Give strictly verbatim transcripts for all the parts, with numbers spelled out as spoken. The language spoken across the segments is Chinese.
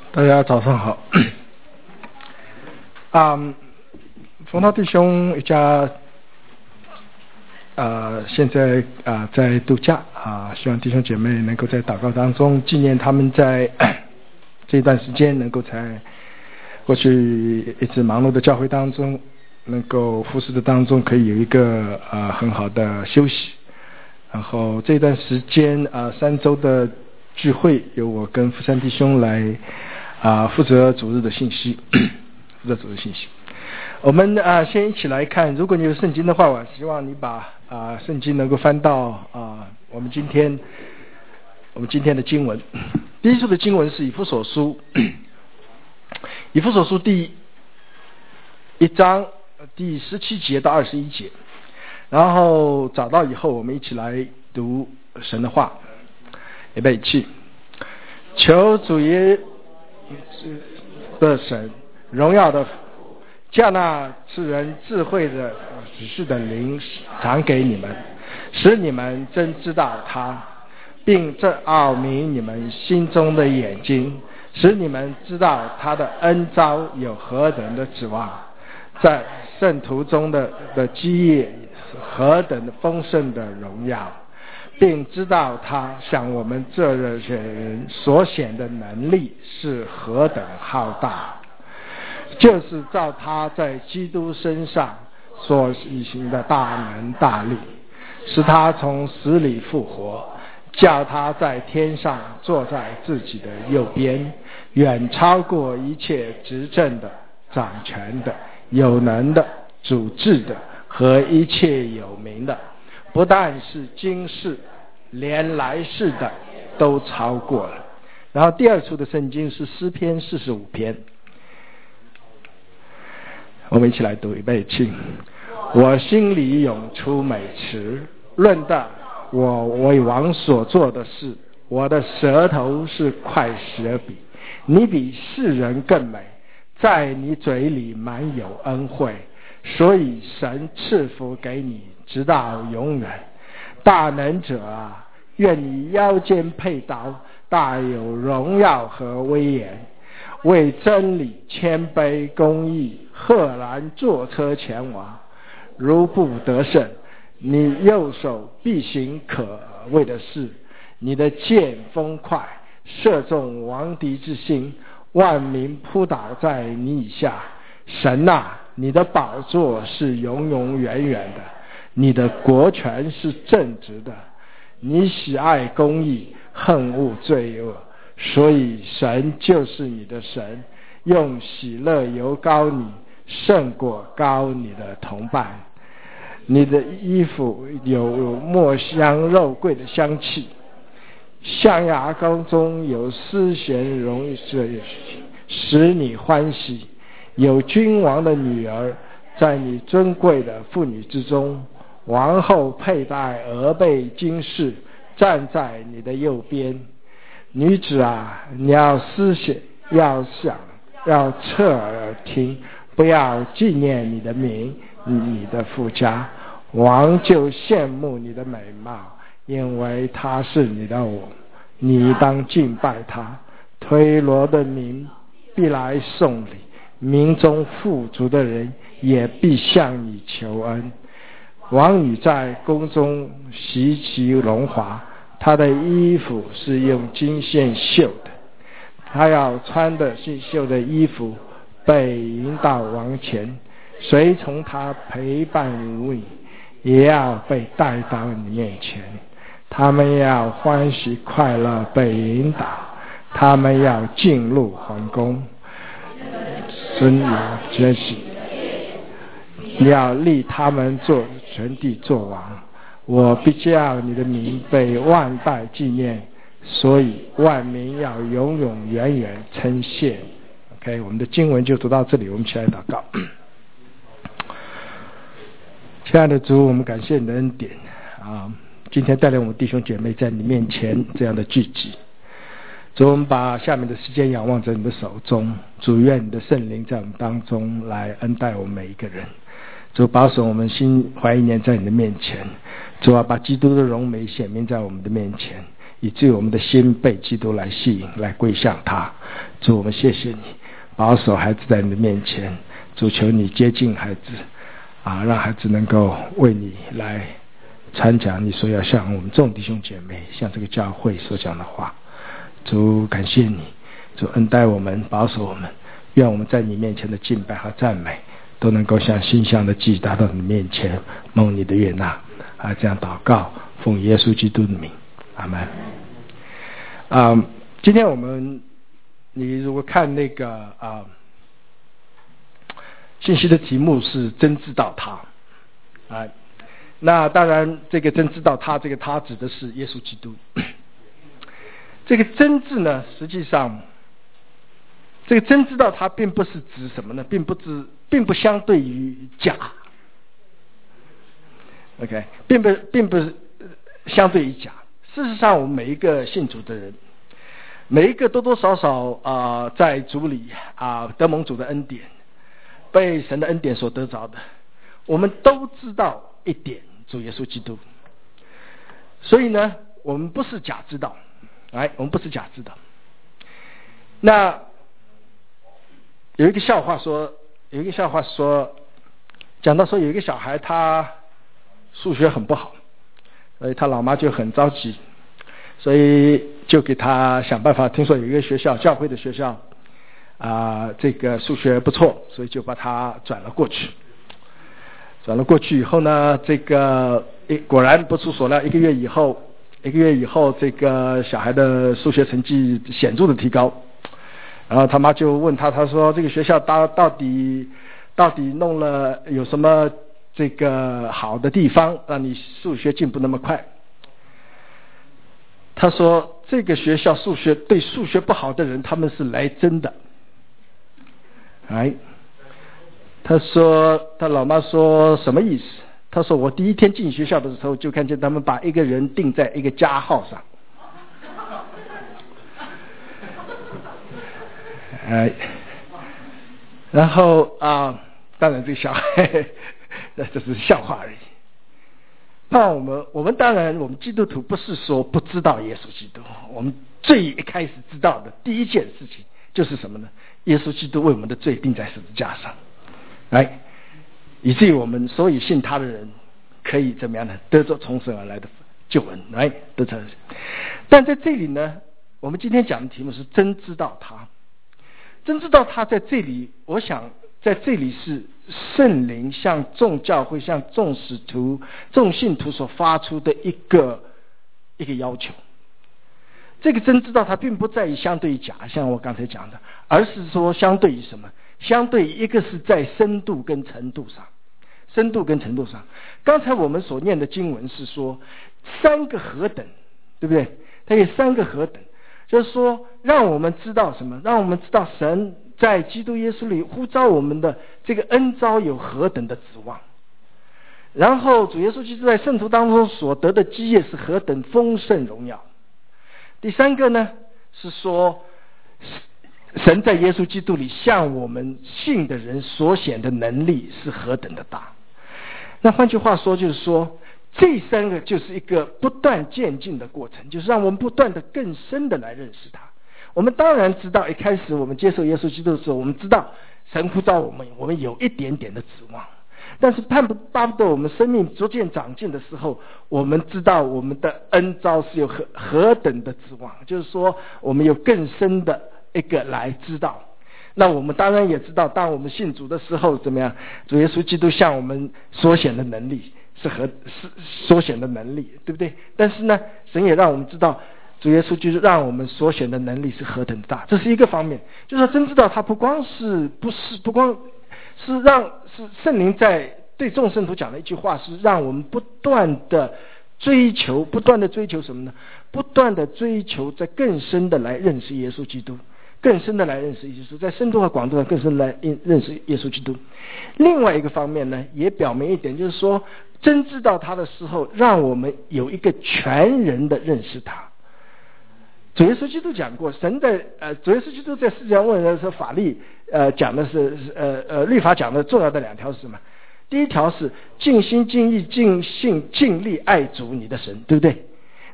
大家早上好。啊、嗯，冯涛弟兄一家，呃，现在啊、呃、在度假啊、呃，希望弟兄姐妹能够在祷告当中纪念他们在这段时间能够在过去一直忙碌的教会当中，能够服侍的当中可以有一个呃很好的休息。然后这段时间啊、呃、三周的聚会由我跟福山弟兄来啊、呃、负责主日的信息，负责主日信息。我们啊、呃、先一起来看，如果你有圣经的话，我希望你把啊、呃、圣经能够翻到啊、呃、我们今天我们今天的经文。第一处的经文是以弗所书，以弗所书第一章第十七节到二十一节。然后找到以后，我们一起来读神的话。预备起，求主耶的神荣耀的将那赐人智慧的指示的灵常给你们，使你们真知道他，并正奥明你们心中的眼睛，使你们知道他的恩召有何等的指望，在圣徒中的的基业何等的丰盛的荣耀，并知道他向我们这些人所显的能力是何等浩大，就是照他在基督身上所行的大能大力，使他从死里复活，叫他在天上坐在自己的右边，远超过一切执政的、掌权的、有能的、主治的和一切有名的，不但是今世，连来世的都超过了。然后第二处的圣经是诗篇四十五篇，我们一起来读，预备起。我心里涌出美词，论到我为王所做的事，我的舌头是块舌笔，你比世人更美，在你嘴里满有恩惠，所以神赐福给你直到永远。大能者啊，愿你腰间佩刀，大有荣耀和威严，为真理谦卑公义，赫然坐车前往。如不得胜，你右手必行可畏的事，你的剑锋快，射中王敌之心，万民扑倒在你以下。神啊，你的宝座是永永远远的，你的国权是正直的，你喜爱公义，恨恶罪恶，所以神就是你的神，用喜乐油膏你，胜过膏你的同伴。你的衣服有墨香肉桂的香气，象牙膏中有丝弦容易使你欢喜。有君王的女儿在你尊贵的妇女之中，王后佩戴鹅背金饰，站在你的右边。女子啊，你要思想，要想，要侧耳听，不要纪念你的名，你的父家。王就羡慕你的美貌，因为他是你的我，你当敬拜他。推罗的民必来送礼，民中富足的人也必向你求恩。王女在宫中习其荣华，她的衣服是用金线绣的，她要穿的新绣的衣服，被引到王前，随从她陪伴无你，也要被带到你面前。他们要欢喜快乐被引导，他们要进入皇宫。尊荣真实，你要立他们做全地做王。我必叫你的名被万代纪念，所以万民要永永远远称谢。 OK， 我们的经文就读到这里，我们起来祷告。亲爱的主，我们感谢你的恩典啊！今天带领我们弟兄姐妹在你面前这样的聚集，主，我们把下面的时间仰望在你的手中，主，愿你的圣灵在我们当中来恩待我们每一个人。主，保守我们心怀意念在你的面前，主啊，把基督的荣美显明在我们的面前， 以至于我们的心被基督来吸引，来归向他。主，我们谢谢你，保守孩子在你的面前。主，求你接近孩子啊，让孩子能够为你来传讲你所要向我们众弟兄姐妹，向这个教会所讲的话。主，感谢你，主恩待我们，保守我们，愿我们在你面前的敬拜和赞美都能够像馨香的祭达到你面前，蒙你的悦纳啊！这样祷告，奉耶稣基督的名，阿们。啊，今天我们你如果看那个啊信息的题目是真知道他啊，那当然这个真知道他，这个他指的是耶稣基督。这个真字呢，实际上这个真知道他并不是指什么呢，并不指并不相对于假 OK 并不并不是相对于假。事实上我们每一个信主的人，每一个多多少少啊、呃、在主里啊、呃、得蒙主的恩典，被神的恩典所得着的，我们都知道一点主耶稣基督。所以呢，我们不是假知道，哎，我们不是假知道。那有一个笑话说，有一个笑话说，讲到说有一个小孩他数学很不好，所以他老妈就很着急，所以就给他想办法。听说有一个学校，教会的学校啊、呃，这个数学不错，所以就把他转了过去。转了过去以后呢，这个果然不出所料，一个月以后，一个月以后，这个小孩的数学成绩显著的提高。然后他妈就问他，他说这个学校到到底到底弄了有什么这个好的地方，让你数学进步那么快？他说这个学校数学对数学不好的人，他们是来真的。哎，他说他老妈说什么意思？他说我第一天进学校的时候，就看见他们把一个人钉在一个加号上。哎，然后啊、呃，当然这个小孩，那这是笑话而已。那我们我们当然我们基督徒不是说不知道耶稣基督，我们最一开始知道的第一件事情就是什么呢？耶稣基督为我们的罪钉在十字架上，来，以至于我们所有信他的人可以怎么样呢？得着从神而来的救恩，来得着。但在这里呢，我们今天讲的题目是真知道他。真知道他在这里，我想在这里是圣灵向众教会、向众使徒、众信徒所发出的一个一个要求。这个真知道他并不在于相对于假，像我刚才讲的，而是说相对于什么？相对于一个是在深度跟程度上，深度跟程度上。刚才我们所念的经文是说三个何等，对不对？它有三个何等。就是说让我们知道什么？让我们知道神在基督耶稣里呼召我们的这个恩召有何等的指望，然后主耶稣基督在圣徒当中所得的基业是何等丰盛荣耀。第三个呢，是说神在耶稣基督里向我们信的人所显的能力是何等的大。那换句话说，就是说这三个就是一个不断渐进的过程，就是让我们不断的更深的来认识他。我们当然知道，一开始我们接受耶稣基督的时候，我们知道神呼召我们，我们有一点点的指望。但是盼不巴不得我们生命逐渐长进的时候，我们知道我们的恩召是有何何等的指望，就是说我们有更深的一个来知道。那我们当然也知道，当我们信主的时候怎么样，主耶稣基督向我们所显的能力是和是所显的能力，对不对？但是呢，神也让我们知道，主耶稣就是让我们所显的能力是何等大，这是一个方面。就是说真知道他不光是不是不光是让是圣灵在对众圣徒讲的一句话，是让我们不断的追求，不断的追求什么呢？不断的追求在更深的来认识耶稣基督，更深的来认识耶稣，在深度和广度上更深的来认识耶稣基督。另外一个方面呢，也表明一点，就是说真知道他的时候，让我们有一个全人的认识他。主耶稣基督讲过，神在呃，主耶稣基督在世界上问人的时候，法律呃讲的是呃呃律法讲的重要的两条是什么？第一条是尽心尽意尽性尽力爱主你的神，对不对？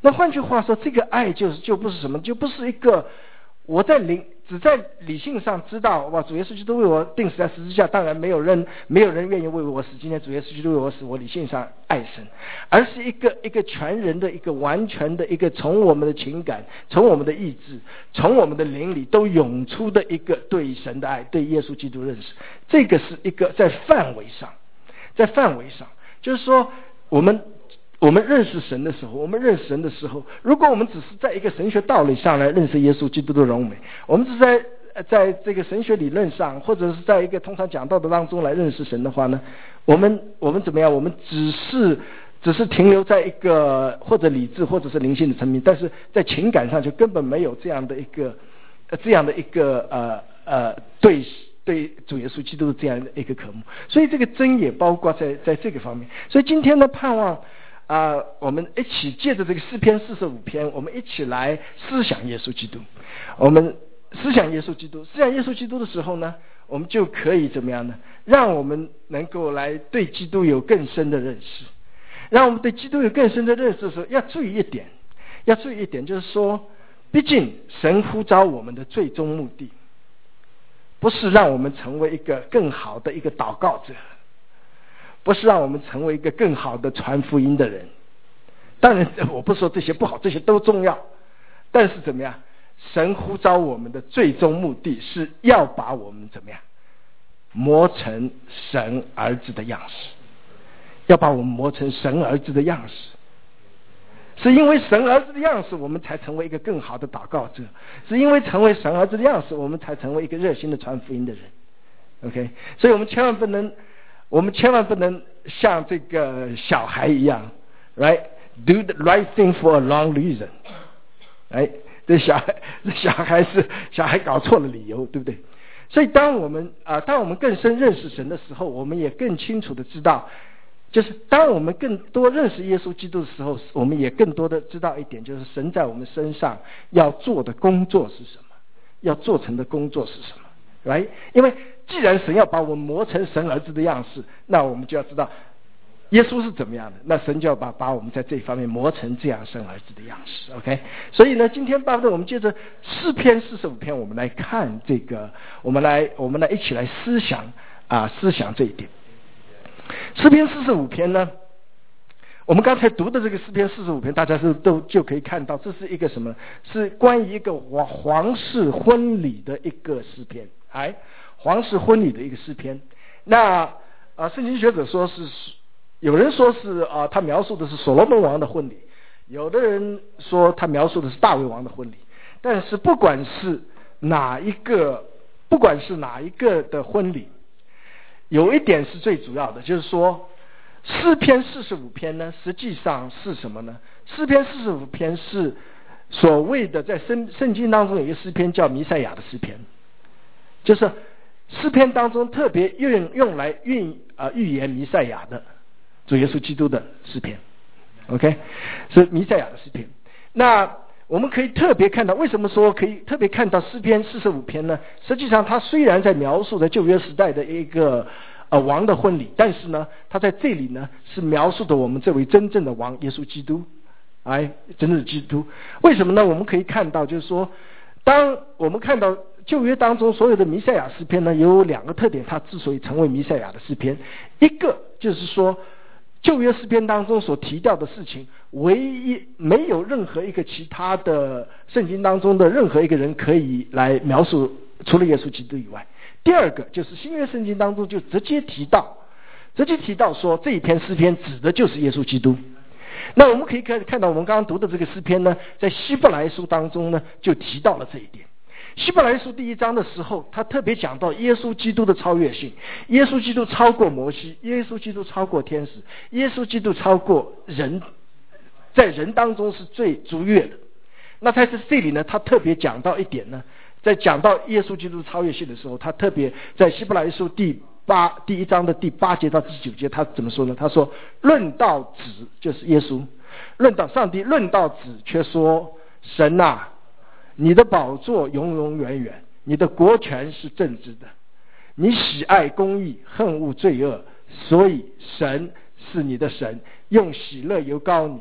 那换句话说，这个爱就是就不是什么，就不是一个我在灵只在理性上知道，哇，主耶稣基督为我钉死在十字架，当然没有人没有人愿意为我死。今天主耶稣基督为我死，我理性上爱神，而是一个一个全人的一个完全的一个从我们的情感、从我们的意志、从我们的灵里都涌出的一个对神的爱、对耶稣基督认识。这个是一个在范围上，在范围上，就是说我们。我们认识神的时候，我们认识神的时候，如果我们只是在一个神学道理上来认识耶稣基督的荣美，我们只是在在这个神学理论上，或者是在一个通常讲道的当中来认识神的话呢，我们我们怎么样？我们只是只是停留在一个或者理智或者是灵性的层面，但是在情感上就根本没有这样的一个这样的一个呃呃对。对主耶稣基督的这样的一个渴慕，所以这个真也包括在在这个方面。所以今天呢，盼望啊、呃，我们一起借着这个诗篇四十五篇，我们一起来思想耶稣基督。我们思想耶稣基督，思想耶稣基督的时候呢，我们就可以怎么样呢？让我们能够来对基督有更深的认识。让我们对基督有更深的认识的时候，要注意一点，要注意一点，就是说，毕竟神呼召我们的最终目的。不是让我们成为一个更好的一个祷告者，不是让我们成为一个更好的传福音的人。当然我不说这些不好，这些都重要，但是怎么样，神呼召我们的最终目的是要把我们怎么样磨成神儿子的样式，要把我们磨成神儿子的样式。是因为神儿子的样式，我们才成为一个更好的祷告者；是因为成为神儿子的样式，我们才成为一个热心的传福音的人。OK， 所以我们千万不能，我们千万不能像这个小孩一样 ，right do the right thing for a wrong reason， 哎，这小孩，这小孩是小孩搞错了理由，对不对？所以当我们啊、呃，当我们更深认识神的时候，我们也更清楚的知道。就是当我们更多认识耶稣基督的时候，我们也更多的知道一点，就是神在我们身上要做的工作是什么，要做成的工作是什么 right？ 因为既然神要把我们磨成神儿子的样式，那我们就要知道耶稣是怎么样的，那神就要把把我们在这方面磨成这样神儿子的样式。 OK， 所以呢，今天巴不得我们接着诗篇四十五篇，我们来看这个，我们来我们来一起来思想啊思想这一点。诗篇四十五篇呢，我们刚才读的这个诗篇四十五篇，大家是都就可以看到，这是一个什么？是关于一个皇皇室婚礼的一个诗篇，哎，皇室婚礼的一个诗篇。那啊，圣经学者说是，有人说是啊，他描述的是所罗门王的婚礼，有的人说他描述的是大卫王的婚礼。但是不管是哪一个，不管是哪一个的婚礼。有一点是最主要的，就是说诗篇四十五篇呢，实际上是什么呢？诗篇四十五篇是所谓的在圣圣经当中有一个诗篇叫弥赛亚的诗篇，就是诗篇当中特别用用来预啊、呃、预言弥赛亚的主耶稣基督的诗篇。OK， 是弥赛亚的诗篇。那我们可以特别看到，为什么说可以特别看到诗篇四十五篇呢？实际上它虽然在描述的旧约时代的一个呃王的婚礼，但是呢，它在这里呢是描述的我们这位真正的王耶稣基督，哎，真正的基督。为什么呢？我们可以看到，就是说，当我们看到旧约当中所有的弥赛亚诗篇呢，有两个特点，它之所以成为弥赛亚的诗篇，一个就是说。旧约诗篇当中所提到的事情，唯一没有任何一个其他的圣经当中的任何一个人可以来描述，除了耶稣基督以外。第二个就是新约圣经当中就直接提到，直接提到说这一篇诗篇指的就是耶稣基督。那我们可以看看到，我们刚刚读的这个诗篇呢，在希伯来书当中呢就提到了这一点。希伯来书第一章的时候，他特别讲到耶稣基督的超越性，耶稣基督超过摩西，耶稣基督超过天使，耶稣基督超过人，在人当中是最卓越的。那在这里呢，他特别讲到一点呢，在讲到耶稣基督超越性的时候，他特别在希伯来书第八第一章的第八节到第九节，他怎么说呢？他说：“论到子，就是耶稣；论到上帝，论到子，却说神啊。”你的宝座永永远远，你的国权是正直的，你喜爱公义，恨恶罪恶，所以神是你的神，用喜乐油膏你，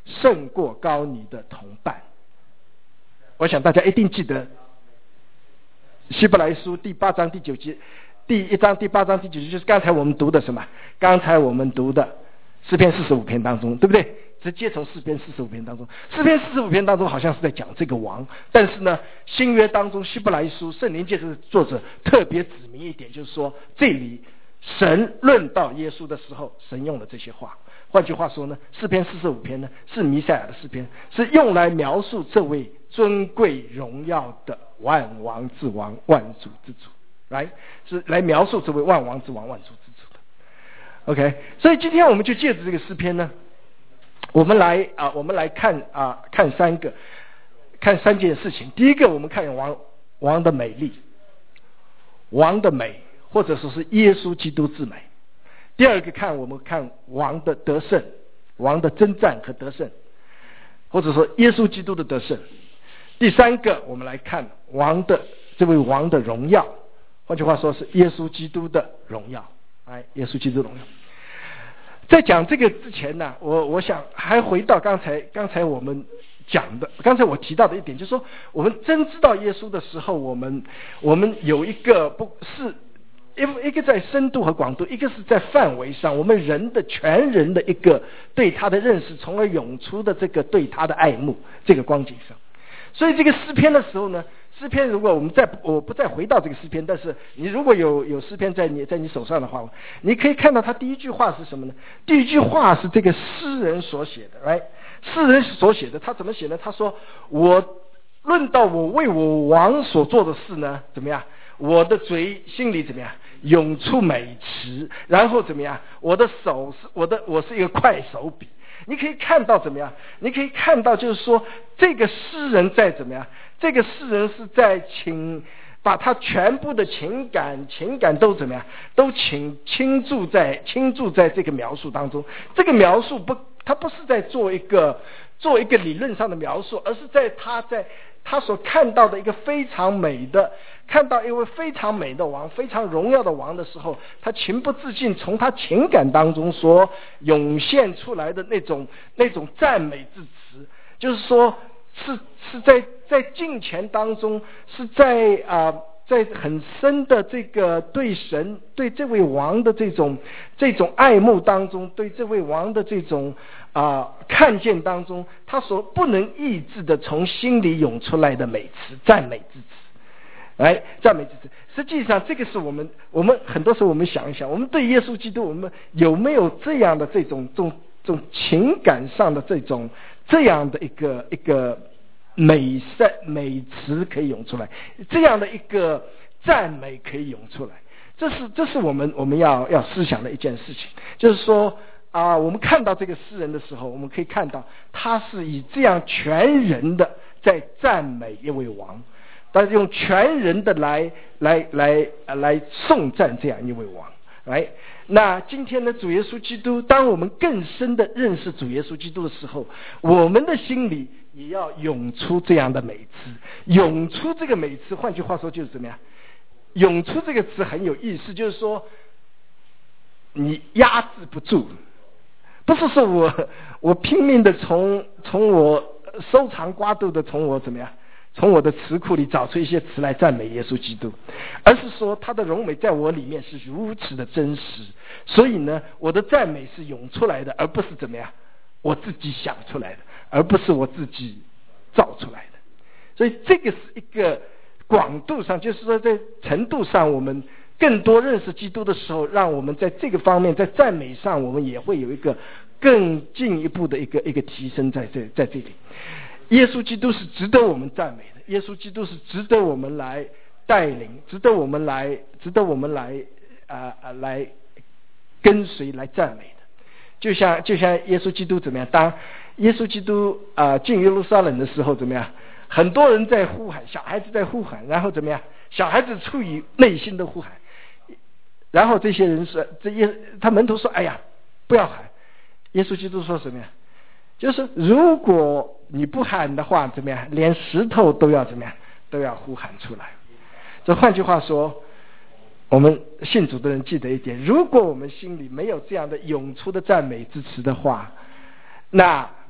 胜过高你的同伴。我想大家一定记得希伯来书第八章第九节，第一章第八章第九节，就是刚才我们读的什么？刚才我们读的诗篇四十五篇当中，对不对？直接从诗篇四十五篇当中，诗篇四十五篇当中好像是在讲这个王，但是呢，新约当中希伯来书圣灵借着作者特别指明一点，就是说这里神论到耶稣的时候，神用了这些话。换句话说呢，诗篇四十五篇呢是弥赛亚的诗篇，是用来描述这位尊贵荣耀的万王之王、万主之主，来是来描述这位万王之王、万主之主的。OK， 所以今天我们就借着这个诗篇呢，我们来啊，我们来看啊，看三个，看三件事情。第一个，我们看王王的美丽，王的美，或者说是耶稣基督之美。第二个看我们看王的得胜，王的征战和得胜，或者说耶稣基督的得胜。第三个，我们来看王的这位王的荣耀，换句话说是耶稣基督的荣耀。哎，耶稣基督的荣耀。在讲这个之前呢，我我想还回到刚才刚才我们讲的，刚才我提到的一点，就是说我们真知道耶稣的时候，我们我们有一个不是。一个在深度和广度，一个是在范围上，我们人的全人的一个对他的认识，从而涌出的这个对他的爱慕这个光景上。所以这个诗篇的时候呢，诗篇如果我们再我不再回到这个诗篇，但是你如果有有诗篇在你在你手上的话，你可以看到他第一句话是什么呢？第一句话是这个诗人所写的， right？ 诗人所写的，他怎么写呢？他说：我论到我为我王所做的事呢，怎么样？我的嘴心里怎么样？涌出美词，然后怎么样？我的手是我的，我是一个快手笔。你可以看到怎么样？你可以看到，就是说，这个诗人在怎么样？这个诗人是在倾把他全部的情感、情感都怎么样？都倾倾注在倾注在这个描述当中。这个描述不，他不是在做一个做一个理论上的描述，而是在他在他所看到的一个非常美的。看到一位非常美的王，非常荣耀的王的时候，他情不自禁从他情感当中所涌现出来的那种那种赞美之词，就是说是是在在敬虔当中，是在啊、呃、在很深的这个对神对这位王的这种这种爱慕当中，对这位王的这种啊、呃、看见当中，他所不能抑制的从心里涌出来的美词，赞美之词。来，赞美之词。实际上，这个是我们，我们很多时候我们想一想，我们对耶稣基督，我们有没有这样的这种、这种、这种情感上的这种、这样的一个一个美善美词可以涌出来，这样的一个赞美可以涌出来。这是这是我们我们要要思想的一件事情，就是说啊、呃，我们看到这个诗人的时候，我们可以看到他是以这样全人的在赞美一位王。但是用全人的来来来来颂赞这样一位王，来，那今天的主耶稣基督，当我们更深的认识主耶稣基督的时候，我们的心里也要涌出这样的美词，涌出这个美词。换句话说就是怎么样？涌出这个词很有意思，就是说你压制不住，不是说我我拼命的从从我搜肠刮肚的从我怎么样？从我的词库里找出一些词来赞美耶稣基督，而是说他的荣美在我里面是如此的真实，所以呢，我的赞美是涌出来的，而不是怎么样我自己想出来的，而不是我自己造出来的。所以这个是一个广度上，就是说在程度上，我们更多认识基督的时候，让我们在这个方面，在赞美上，我们也会有一个更进一步的一个一个提升在这在这里。耶稣基督是值得我们赞美的，耶稣基督是值得我们来带领，值得我们来值得我们来啊、呃、来跟随来赞美的。就像就像耶稣基督怎么样？当耶稣基督啊、呃、进耶路撒冷的时候怎么样？很多人在呼喊，小孩子在呼喊，然后怎么样？小孩子出于内心的呼喊，然后这些人说，这耶他门徒说：“哎呀，不要喊。”耶稣基督说什么呀？就是如果你不喊的话，怎么样？连石头都要怎么样？都要呼喊出来。这换句话说，我们信主的人记得一点：如果我们心里没有这样的涌出的赞美之词的话，那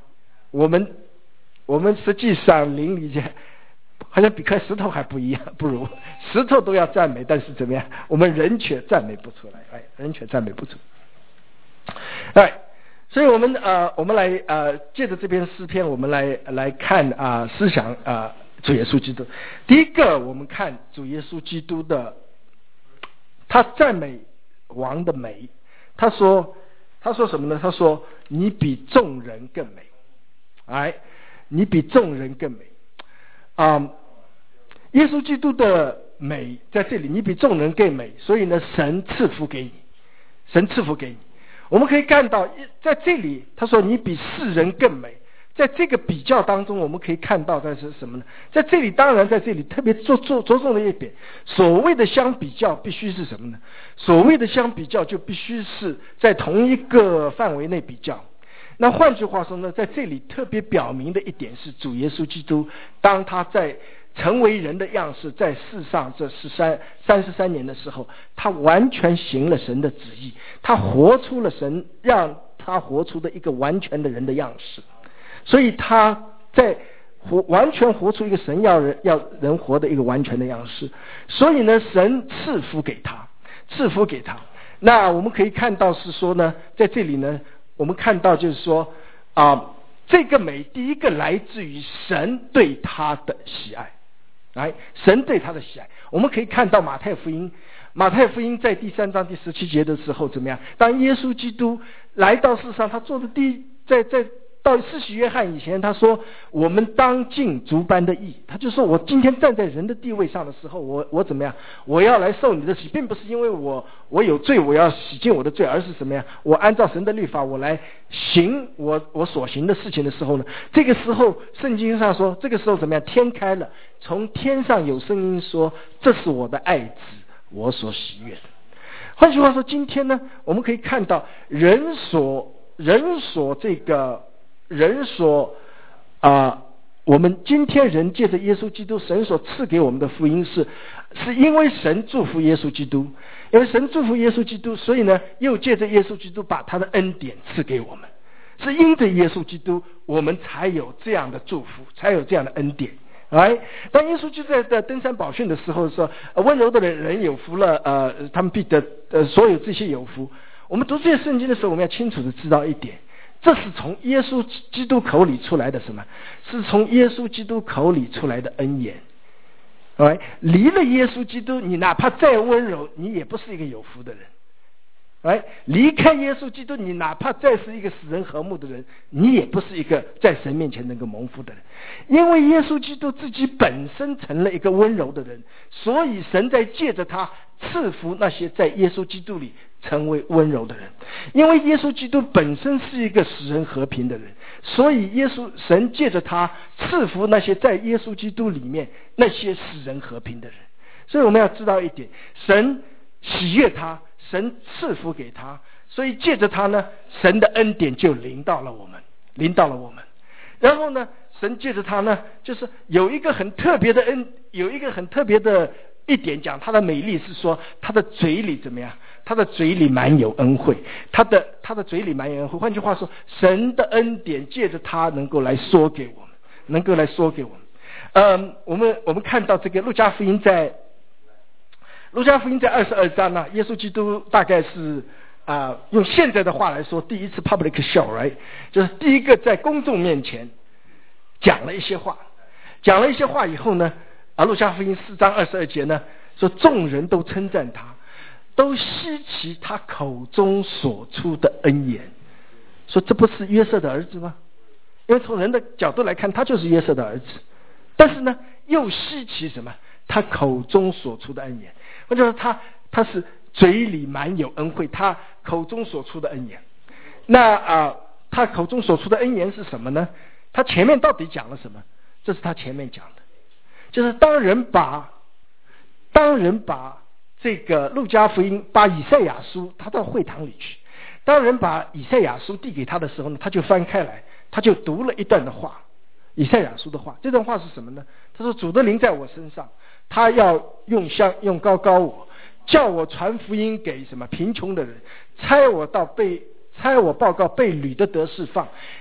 我们我们实际上邻里间好像比块石头还不一样，不如石头都要赞美，但是怎么样，我们人却赞美不出来，哎，人却赞美不出来。哎，所以我们呃，我们来呃，借着这篇诗篇，我们来来看啊、呃，思想啊、呃，主耶稣基督。第一个，我们看主耶稣基督的，他赞美王的美，他说他说什么呢？他说你比众人更美，哎，你比众人更美。啊、嗯，耶稣基督的美在这里，你比众人更美，所以呢，神赐福给你，神赐福给你。我们可以看到，在这里他说你比世人更美，在这个比较当中，我们可以看到的是什么呢？在这里，当然在这里特别着着着重的一点，所谓的相比较，必须是什么呢？所谓的相比较，就必须是在同一个范围内比较。那换句话说呢，在这里特别表明的一点是，主耶稣基督当他在成为人的样式，在世上这十三三十三年的时候，他完全行了神的旨意，他活出了神让他活出的一个完全的人的样式，所以他在活完全活出一个神要人要人活的一个完全的样式，所以呢，神赐福给他，赐福给他。那我们可以看到是说呢，在这里呢，我们看到就是说啊、呃，这个美第一个来自于神对他的喜爱，来，神对他的喜爱。我们可以看到马太福音，马太福音在第三章第十七节的时候怎么样？当耶稣基督来到世上，他做的第一，在在到施洗约翰以前，他说我们当尽足般的义。他就说我今天站在人的地位上的时候，我我怎么样？我要来受你的洗，并不是因为我我有罪，我要洗净我的罪，而是什么呀？我按照神的律法，我来行我我所行的事情的时候呢，这个时候圣经上说，这个时候怎么样？天开了，从天上有声音说：“这是我的爱子，我所喜悦的。”换句话说，今天呢，我们可以看到人所人所这个。人所啊、呃，我们今天人借着耶稣基督，神所赐给我们的福音是，是因为神祝福耶稣基督，因为神祝福耶稣基督，所以呢，又借着耶稣基督把他的恩典赐给我们，是因着耶稣基督，我们才有这样的祝福，才有这样的恩典。哎，当耶稣基督在在登山宝训的时候说，呃、温柔的人人有福了，呃，他们必得呃所有这些有福。我们读这些圣经的时候，我们要清楚的知道一点。这是从耶稣基督口里出来的什么？是从耶稣基督口里出来的恩言。哎，离了耶稣基督，你哪怕再温柔，你也不是一个有福的人。哎，离开耶稣基督，你哪怕再是一个使人和睦的人，你也不是一个在神面前能够蒙福的人。因为耶稣基督自己本身成了一个温柔的人，所以神在借着他赐福那些在耶稣基督里成为温柔的人。因为耶稣基督本身是一个使人和平的人，所以耶稣神借着他赐福那些在耶稣基督里面那些使人和平的人。所以我们要知道一点，神喜悦他，神赐福给他，所以借着他呢，神的恩典就临到了我们，临到了我们。然后呢，神借着他呢，就是有一个很特别的恩，有一个很特别的一点，讲他的美丽是说，他的嘴里怎么样？他的嘴里满有恩惠，他的他的嘴里满有恩惠。换句话说，神的恩典借着他能够来说给我们，能够来说给我们。嗯，我们我们看到这个路加福音在。路加福音在二十二章呢，耶稣基督大概是啊、呃，用现在的话来说，第一次 public show，right， 就是第一个在公众面前讲了一些话，讲了一些话以后呢，啊，路加福音四章二十二节呢，说众人都称赞他，都稀奇他口中所出的恩言，说这不是约瑟的儿子吗？因为从人的角度来看，他就是约瑟的儿子，但是呢，又稀奇什么？他口中所出的恩言。或者说他他是嘴里满有恩惠，他口中所出的恩言。那啊、呃，他口中所出的恩言是什么呢？他前面到底讲了什么？这是他前面讲的，就是当人把当人把这个路加福音，把以赛亚书，他到会堂里去，当人把以赛亚书递给他的时候呢，他就翻开来，他就读了一段的话，以赛亚书的话。这段话是什么呢？他说：“主的灵在我身上。”他要用香用膏膏我，叫我传福音给什么贫穷的人，差我到被差我报告被掳的得释放，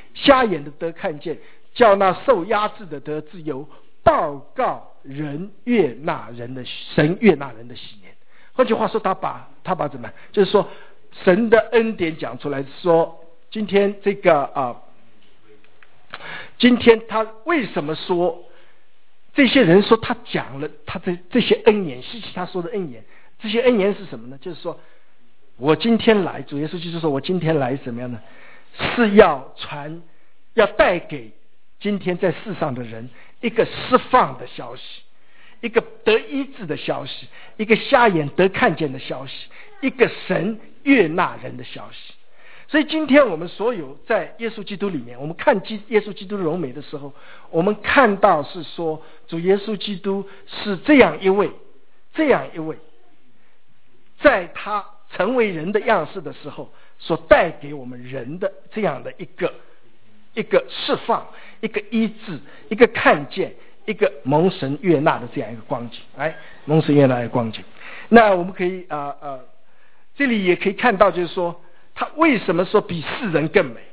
瞎眼的得看见，叫那受压制的得自由，报告人悦纳人的神悦纳人的喜年。换句话说，他把他把怎么样？就是说神的恩典讲出来，说今天这个啊、呃，今天他为什么说这些人说他讲了他的这些恩言，希奇他说的恩言，这些恩言是什么呢？就是说我今天来，主耶稣就是说我今天来怎么样呢？是要传，要带给今天在世上的人一个释放的消息，一个得医治的消息，一个瞎眼得看见的消息，一个神悦纳人的消息。所以今天我们所有在耶稣基督里面，我们看基耶稣基督的荣美的时候，我们看到是说主耶稣基督是这样一位这样一位在他成为人的样式的时候所带给我们人的这样的一个一个释放，一个医治，一个看见，一个蒙神悦纳的这样一个光景。哎，蒙神悦纳的光景。那我们可以啊呃、呃，这里也可以看到，就是说他为什么说比世人更美？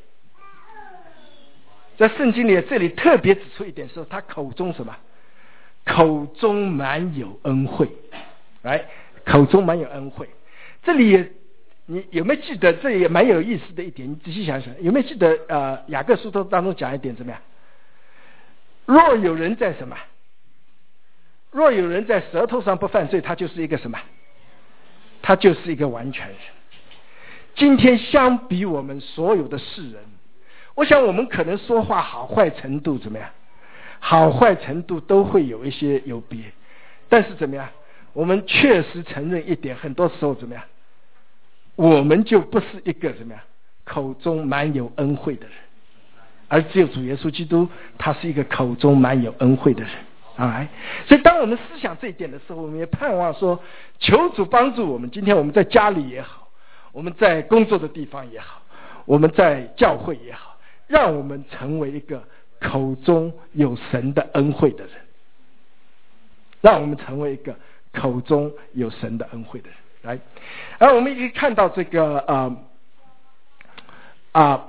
在圣经里这里特别指出一点，说他口中什么？口中满有恩惠，来，口中满有恩惠。这里也，你有没有记得？这也蛮有意思的一点，你仔细想想，有没有记得？呃，雅各书当中讲一点怎么样？若有人在什么？若有人在舌头上不犯罪，他就是一个什么？他就是一个完全人。今天相比我们所有的世人，我想我们可能说话好坏程度怎么样？好坏程度都会有一些有别，但是怎么样？我们确实承认一点，很多时候怎么样？我们就不是一个怎么样口中满有恩惠的人，而只有主耶稣基督，他是一个口中满有恩惠的人。啊，所以当我们思想这一点的时候，我们也盼望说，求主帮助我们。今天我们在家里也好，我们在工作的地方也好，我们在教会也好，让我们成为一个口中有神的恩惠的人，让我们成为一个口中有神的恩惠的人。来，而我们也可以看到这个啊啊、呃呃，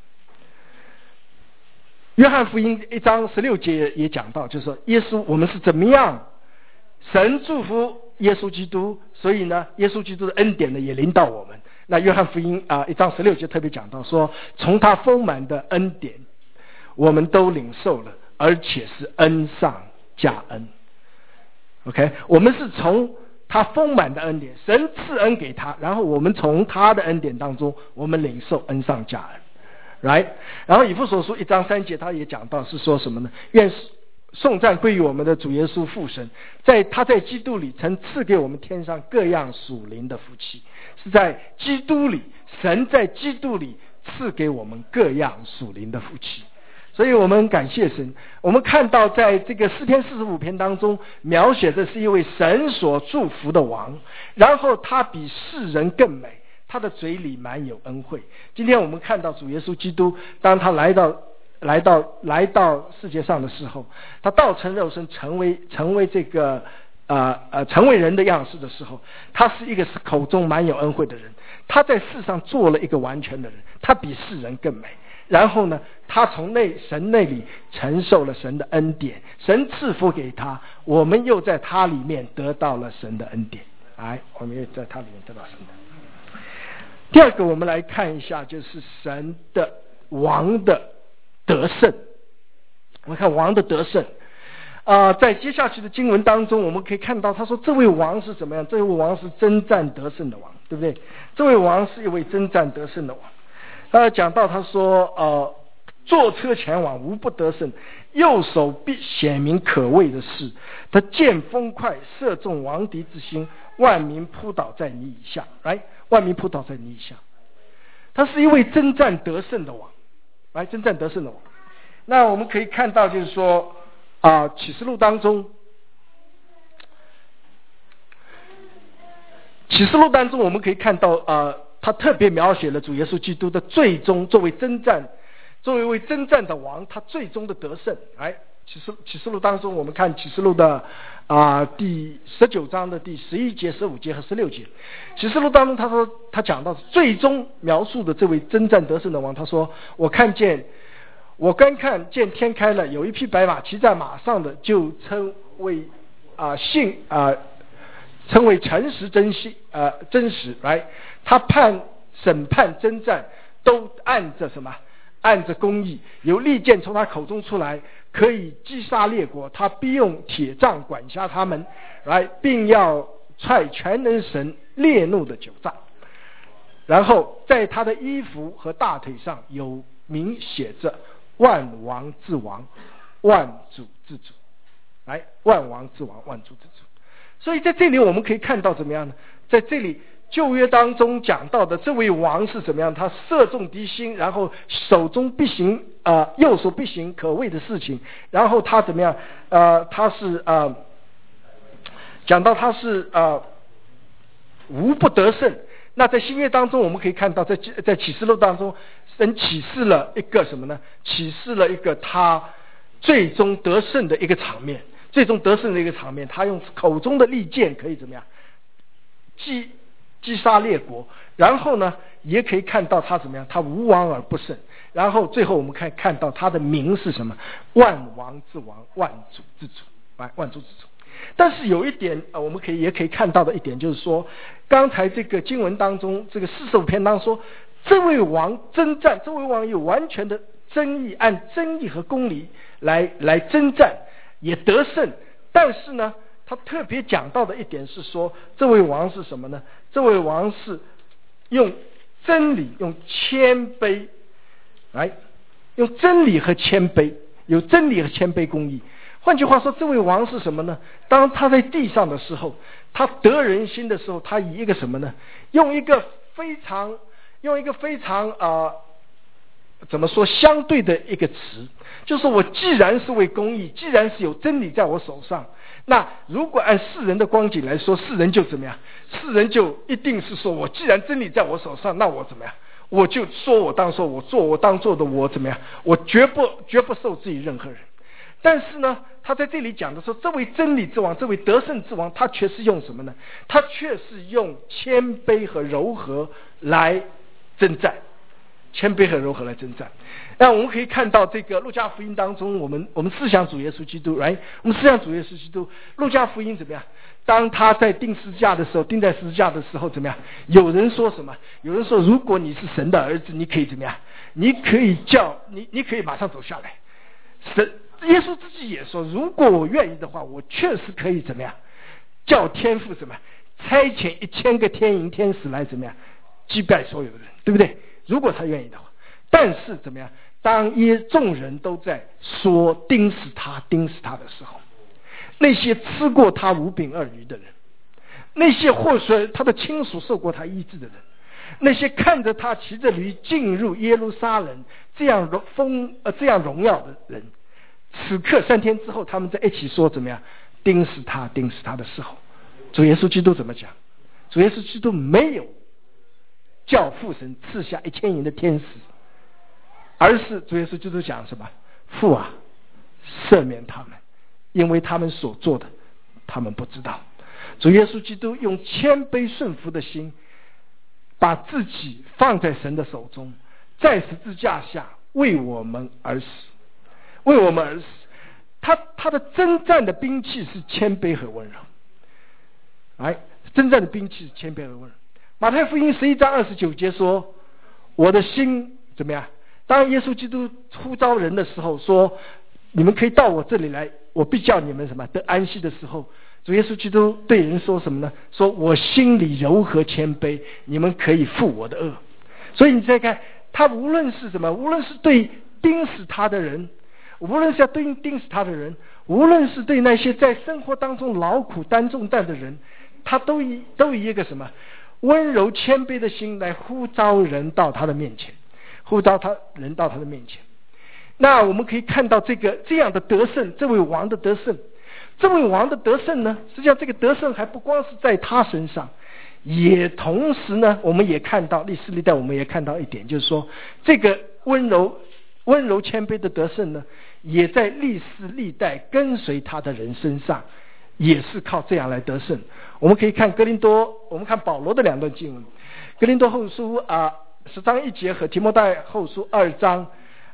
约翰福音一章十六节也讲到，就是说耶稣我们是怎么样，神祝福耶稣基督，所以呢，耶稣基督的恩典呢也临到我们。那约翰福音啊、呃、一章十六节特别讲到说，从他丰满的恩典，我们都领受了，而且是恩上加恩。OK， 我们是从他丰满的恩典，神赐恩给他，然后我们从他的恩典当中，我们领受恩上加恩。Right? 然后以弗所书一章三节他也讲到是说什么呢？愿颂赞归于我们的主耶稣父神，在他在基督里曾赐给我们天上各样属灵的福气，是在基督里，神在基督里赐给我们各样属灵的福气。所以我们感谢神，我们看到在这个诗篇四十五篇当中描写的是一位神所祝福的王，然后他比世人更美，他的嘴里满有恩惠。今天我们看到主耶稣基督，当他来到来到来到世界上的时候，他道成肉身，成为成为这个呃呃成为人的样式的时候，他是一个是口中满有恩惠的人，他在世上做了一个完全的人，他比世人更美。然后呢，他从那神那里承受了神的恩典，神赐福给他，我们又在他里面得到了神的恩典。哎，我们又在他里面得到神的恩典。第二个，我们来看一下，就是神的王的得胜。我们看王的得胜啊、呃，在接下去的经文当中，我们可以看到，他说这位王是怎么样？这位王是征战得胜的王，对不对？这位王是一位征战得胜的王。他讲到，他说，呃，坐车前往，无不得胜，右手必显明可畏的事。他剑锋快，射中王敌之心，万民扑倒在你以下。来，万民扑倒在你以下。他是一位征战得胜的王，来，征战得胜的王。那我们可以看到，就是说，啊、呃，启示录当中，启示录当中我们可以看到，啊、呃。他特别描写了主耶稣基督的最终，作为征战，作为一位征战的王，他最终的得胜。哎，启示启示录当中，我们看启示录的啊、呃、第十九章的第十一节、十五节和十六节。启示录当中，他说他讲到最终描述的这位征战得胜的王，他说：“我看见我观看见天开了，有一匹白马，骑在马上的就称为啊、呃、信啊、呃、称为诚实真信呃真实来，他判审判征战都按着什么？按着公义，有利剑从他口中出来，可以击杀列国。他必用铁杖管辖他们，来，并要踹全能神烈怒的酒杖。然后在他的衣服和大腿上有名写着万王之王，万主之主。来，万王之王，万主之主。所以在这里我们可以看到怎么样呢？在这里旧约当中讲到的这位王是怎么样？他射中敌心，然后手中必行呃右手必行可畏的事情，然后他怎么样？呃，他是呃讲到他是呃无不得胜。那在新约当中，我们可以看到在在启示录当中，神启示了一个什么呢？启示了一个他最终得胜的一个场面，最终得胜的一个场面。他用口中的利剑可以怎么样？击击杀列国，然后呢，也可以看到他怎么样？他无王而不胜。然后最后我们看看到他的名是什么？万王之王，万主之主，万万主之主。但是有一点，呃，我们可以也可以看到的一点就是说，刚才这个经文当中，这个四十五篇当中说，这位王征战，这位王有完全的正义，按正义和公理来来征战，也得胜。但是呢，他特别讲到的一点是说，这位王是什么呢？这位王是用真理，用谦卑，来，用真理和谦卑，有真理和谦卑公义。换句话说，这位王是什么呢？当他在地上的时候，他得人心的时候，他以一个什么呢？用一个非常，用一个非常啊、呃，怎么说相对的一个词，就是我既然是为公义，既然是有真理在我手上，那如果按世人的光景来说，世人就怎么样？世人就一定是说，我既然真理在我手上，那我怎么样？我就说我当说，我做我当做的，我怎么样？我绝不绝不受制于任何人。但是呢，他在这里讲的时候，这位真理之王，这位得胜之王，他却是用什么呢？他却是用谦卑和柔和来征战，谦卑和柔和来征战。那我们可以看到，这个路加福音当中，我们我们思想主耶稣基督，来，我们思想主耶稣基督。路加福音怎么样？当他在钉十字架的时候，钉在十字架的时候怎么样？有人说什么？有人说，如果你是神的儿子，你可以怎么样？你可以叫你，你可以马上走下来。神。耶稣自己也说，如果我愿意的话，我确实可以怎么样？叫天父什么？差遣一千个天营天使来怎么样？击败所有的人，对不对？如果他愿意的话。但是怎么样？当耶众人都在说钉死他，钉死他的时候，那些吃过他五饼二鱼的人，那些或许他的亲属受过他医治的人，那些看着他骑着驴进入耶路撒冷这样荣丰呃这样荣耀的人，此刻三天之后，他们在一起说怎么样？钉死他，钉死他的时候，主耶稣基督怎么讲？主耶稣基督没有叫父神赐下一千营的天使，而是主耶稣基督讲什么？父啊，赦免他们，因为他们所做的，他们不知道。主耶稣基督用谦卑顺服的心，把自己放在神的手中，在十字架下为我们而死。为我们而死，他他的征战的兵器是谦卑和温柔。哎，征战的兵器是谦卑和温柔。马太福音十一章二十九节说：“我的心怎么样？”当耶稣基督呼召人的时候，说：“你们可以到我这里来，我必叫你们什么得安息”的时候，主耶稣基督对人说什么呢？说我心里柔和谦卑，你们可以负我的恶。所以你再看，他无论是什么，无论是对钉死他的人。无论是要对应钉死他的人，无论是对那些在生活当中劳苦担重担的人，他都以都以一个什么温柔谦卑的心来呼召人到他的面前，呼召他人到他的面前。那我们可以看到这个这样的得胜，这位王的得胜，这位王的得胜呢，实际上这个得胜还不光是在他身上，也同时呢，我们也看到历史历代我们也看到一点，就是说这个温柔温柔谦卑的得胜呢，也在历史历代跟随他的人身上，也是靠这样来得胜。我们可以看哥林多，我们看保罗的两段经文，哥林多后书啊十章一节和提摩太后书二章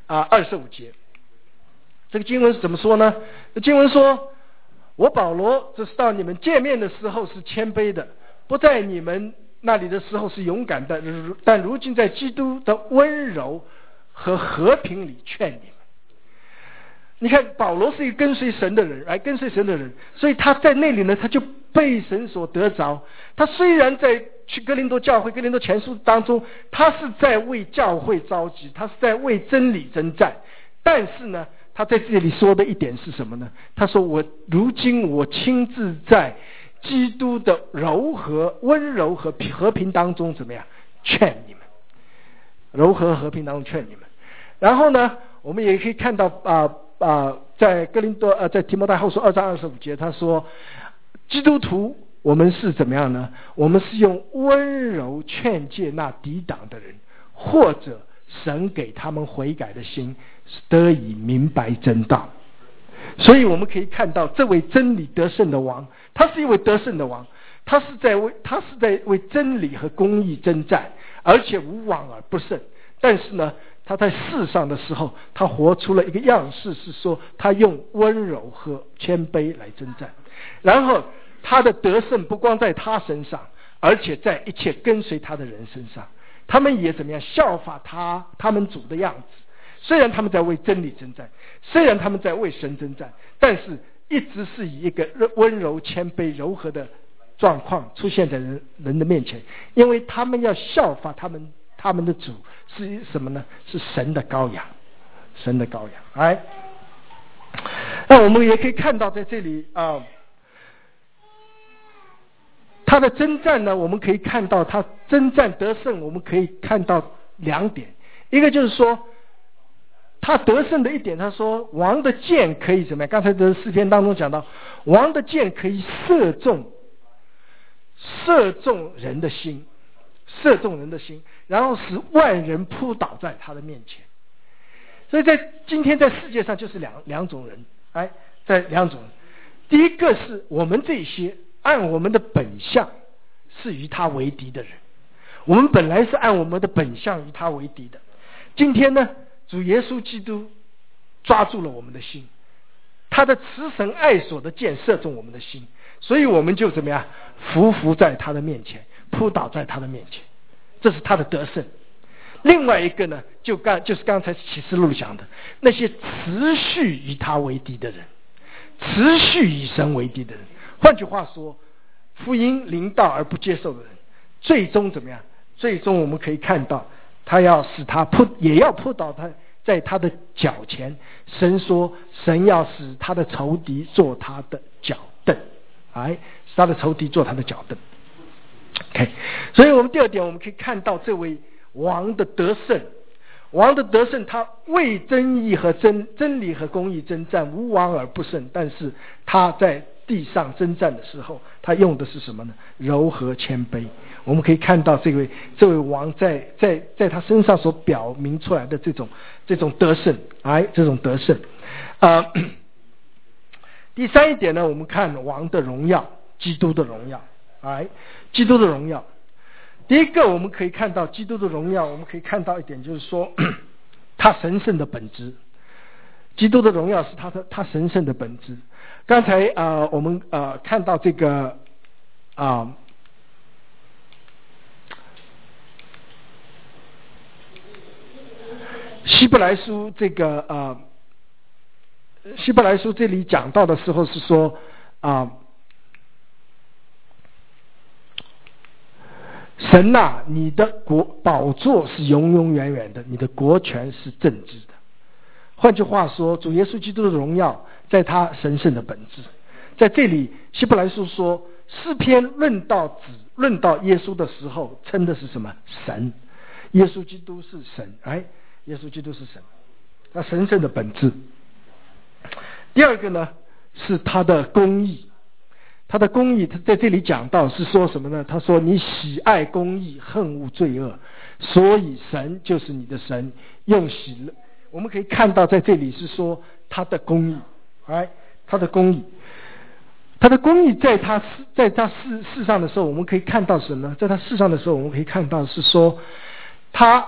啊二十五节。这个经文是怎么说呢？经文说，我保罗这是到你们见面的时候是谦卑的，不在你们那里的时候是勇敢的，但如今在基督的温柔和和平里劝你们。你看保罗是一个跟随神的人，来跟随神的人，所以他在那里呢，他就被神所得着。他虽然在去哥林多教会哥林多前书当中，他是在为教会召集，他是在为真理征战，但是呢他在这里说的一点是什么呢？他说，我如今我亲自在基督的柔和温柔和和平当中怎么样劝你们，柔和和平当中劝你们。然后呢我们也可以看到啊啊、呃，在哥林多呃在提摩太后书二章二十五节，他说基督徒我们是怎么样呢？我们是用温柔劝诫那抵挡的人，或者神给他们悔改的心，得以明白真道。所以我们可以看到这位真理得胜的王，他是一位得胜的王，他是在为他是在为真理和公义征战，而且无往而不胜。但是呢他在世上的时候，他活出了一个样式，是说他用温柔和谦卑来征战。然后他的得胜不光在他身上，而且在一切跟随他的人身上，他们也怎么样效法他他们主的样子。虽然他们在为真理征战，虽然他们在为神征战，但是一直是以一个温柔谦卑柔和的状况出现在人人的面前，因为他们要效法他们他们的主是什么呢？是神的羔羊，神的羔羊。哎，那我们也可以看到在这里啊，他的征战呢，我们可以看到他征战得胜，我们可以看到两点。一个就是说他得胜的一点，他说王的箭可以怎么样？刚才的诗篇当中讲到，王的箭可以射中射中人的心，射中人的心，然后使万人扑倒在他的面前。所以在今天在世界上就是两两种人，哎，在两种人。第一个是我们这些按我们的本相是与他为敌的人，我们本来是按我们的本相与他为敌的。今天呢，主耶稣基督抓住了我们的心，他的慈神爱所的箭射中我们的心，所以我们就怎么样匍匐在他的面前，扑倒在他的面前，这是他的得胜。另外一个呢，就刚就是刚才启示录讲的那些持续与他为敌的人，持续以神为敌的人。换句话说，福音临到而不接受的人，最终怎么样？最终我们可以看到他要使他扑，也要扑倒他在他的脚前。神说神要使他的仇敌做他的脚凳，哎，使他的仇敌做他的脚凳。 OK， 所以我们第二点我们可以看到这位王的得胜，王的得胜，他为真义和真真理和公义征战，无往而不胜。但是他在地上征战的时候，他用的是什么呢？柔和谦卑。我们可以看到这位这位王在在在他身上所表明出来的这种这种得胜，哎，这种得胜。啊、呃，第三一点呢，我们看王的荣耀，基督的荣耀，哎，基督的荣耀。第一个我们可以看到基督的荣耀，我们可以看到一点就是说，他神圣的本质。基督的荣耀是他的他神圣的本质。刚才啊、呃，我们呃看到这个啊。呃希伯来书这个啊、呃，希伯来书这里讲到的时候是说啊、呃，神呐、啊，你的国宝座是永永远远的，你的国权是正直的。换句话说，主耶稣基督的荣耀在他神圣的本质。在这里希伯来书说，诗篇论到子论到耶稣的时候称的是什么？神。耶稣基督是神，哎，耶稣基督是神，他神圣的本质。第二个呢，是他的公义。他的公义，他在这里讲到是说什么呢？他说你喜爱公义，恨恶罪恶，所以神就是你的神，用喜乐。我们可以看到在这里是说他的公义，哎，他的公义，他的公义在他在他世世上的时候，我们可以看到什么呢？在他世上的时候，我们可以看到是说他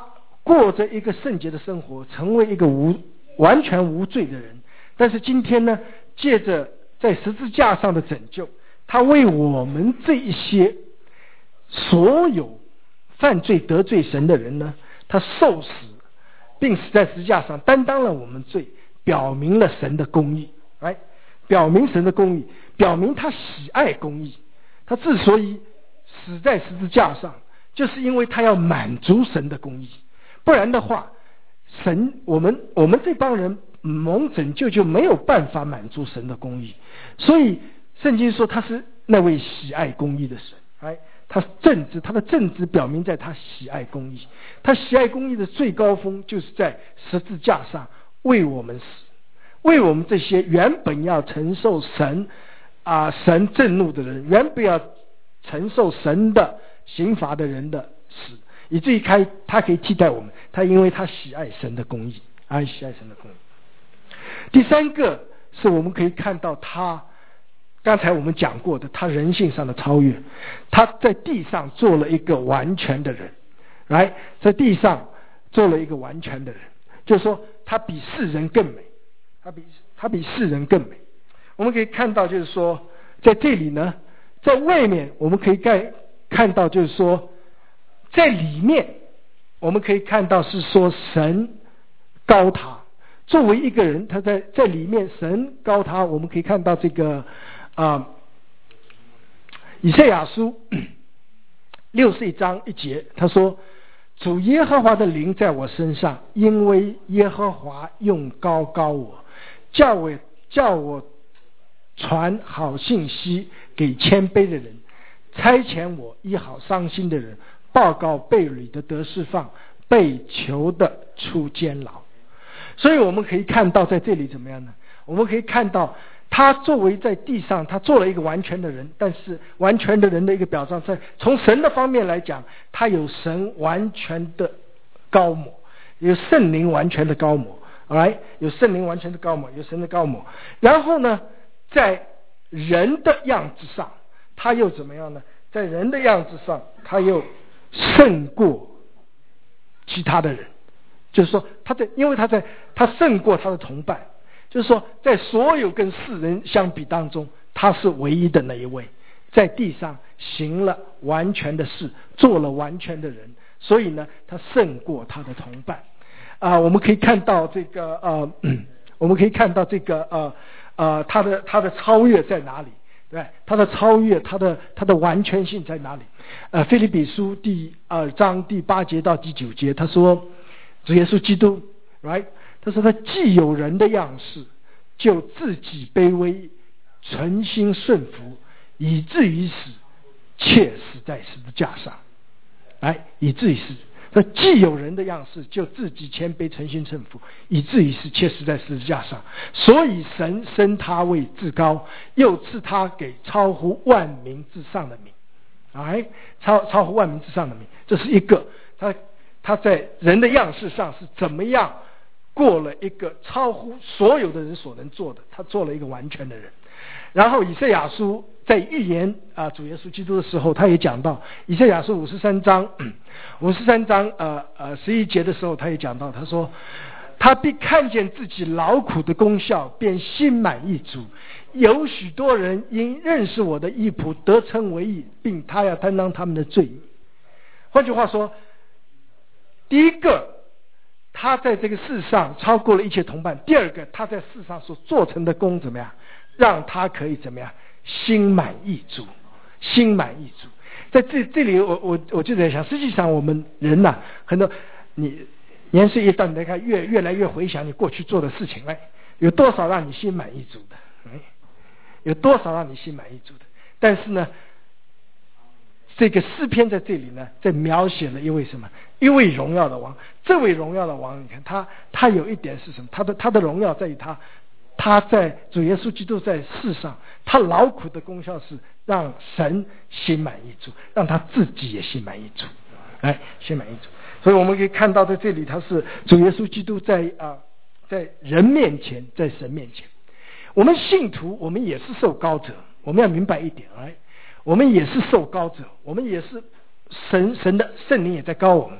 过着一个圣洁的生活，成为一个无完全无罪的人。但是今天呢，借着在十字架上的拯救，他为我们这一些所有犯罪得罪神的人呢，他受死并死在十字架上，担当了我们罪，表明了神的公义，来表明神的公义，表明他喜爱公义。他之所以死在十字架上，就是因为他要满足神的公义。不然的话，神我们我们这帮人蒙拯救就没有办法满足神的公义。所以圣经说他是那位喜爱公义的神，哎，他正直，他的正直表明在他喜爱公义。他喜爱公义的最高峰就是在十字架上为我们死，为我们这些原本要承受神啊、呃、神震怒的人，原本要承受神的刑罚的人的死，以至于他他可以替代我们。他因为他喜爱神的公义，啊，喜爱神的公义。第三个是我们可以看到他刚才我们讲过的，他人性上的超越。他在地上做了一个完全的人，来，在地上做了一个完全的人，就是说他比世人更美，他比他比世人更美。我们可以看到，就是说在这里呢，在外面我们可以看看到，就是说在里面我们可以看到是说神高他，作为一个人，他在在里面神高他。我们可以看到这个啊、呃，以赛亚书六十一章一节，他说：“主耶和华的灵在我身上，因为耶和华用膏膏我，叫我叫我传好信息给谦卑的人，差遣我医好伤心的人，报告被掳的得释放，被囚的出监牢。”所以我们可以看到在这里怎么样呢？我们可以看到他作为在地上他做了一个完全的人，但是完全的人的一个表彰，在从神的方面来讲，他有神完全的膏抹，有圣灵完全的膏抹，来有圣灵完全的膏抹，有神的膏抹。然后呢，在人的样子上他又怎么样呢？在人的样子上他又胜过其他的人，就是说他在因为他在他胜过他的同伴，就是说在所有跟世人相比当中，他是唯一的那一位，在地上行了完全的事，做了完全的人，所以呢他胜过他的同伴啊、呃。我们可以看到这个呃我们可以看到这个呃呃他的他的超越在哪里，对，他的超越，他的他的完全性在哪里？呃腓立比书第二章第八节到第九节，他说主耶稣基督 right， 他说他既有人的样式，就自己卑微，存心顺服，以至于死，且死在十字架上。来，以至于死，他既有人的样式，就自己谦卑，存心顺服，以至于死，且死在十字架上。所以神升他为至高，又赐他给超乎万民之上的名。哎，超超乎万民之上的名，这是一个他他在人的样式上是怎么样过了一个超乎所有的人所能做的，他做了一个完全的人。然后以赛亚书在预言啊主耶稣基督的时候，他也讲到以赛亚书五十三章五十三章呃呃十一节的时候，他也讲到，他说他必看见自己劳苦的功效，便心满意足。有许多人因认识我的义仆得称为义，并他要担当他们的罪孽。换句话说，第一个他在这个世上超过了一切同伴，第二个他在世上所做成的功怎么样，让他可以怎么样心满意足，心满意足。在这这里我我我就在想，实际上我们人呐、啊，很多你年岁一大，你来看越越来越回想你过去做的事情来，有多少让你心满意足的？哎，有多少让你心满意足的？但是呢，这个诗篇在这里呢，在描写了一位什么？一位荣耀的王。这位荣耀的王，你看他他有一点是什么？他的他的荣耀在于他他在主耶稣基督在世上，他劳苦的功效是让神心满意足，让他自己也心满意足，哎，心满意足。所以我们可以看到在这里，他是主耶稣基督在啊、呃，在人面前，在神面前。我们信徒，我们也是受膏者，我们要明白一点，哎，我们也是受膏者，我们也是神神的圣灵也在膏我们。